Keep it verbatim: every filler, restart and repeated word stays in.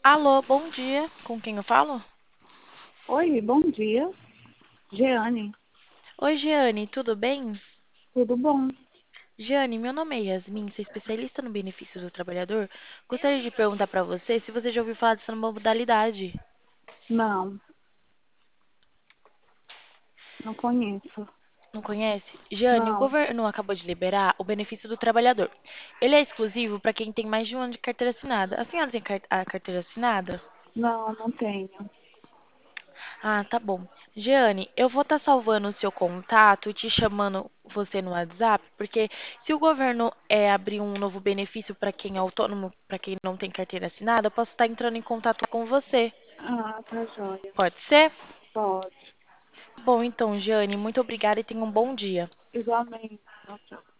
Alô, bom dia. Com quem eu falo? Oi, bom dia. Jeane, Oi, Giane, tudo bem? tudo bom? Giane, meu nome é Yasmin, sou especialista no benefício do trabalhador. Gostaria de perguntar para você se você já ouviu falar dessa nova modalidade. Não, não conheço. Não conhece? Giane, o Não, governo acabou de liberar o benefício do trabalhador. Ele é exclusivo para quem tem mais de um ano de carteira assinada. A senhora tem car- a carteira assinada? não, não tenho. Ah, tá bom. Jeane, eu vou estar salvando o seu contato e te chamando você no WhatsApp, porque se o governo é, abrir um novo benefício para quem é autônomo, para quem não tem carteira assinada, eu posso estar entrando em contato com você. Ah, tá joia. Pode ser? Pode. Bom, então, Jeane, muito obrigada e tenha um bom dia. Igualmente. Tchau, tchau.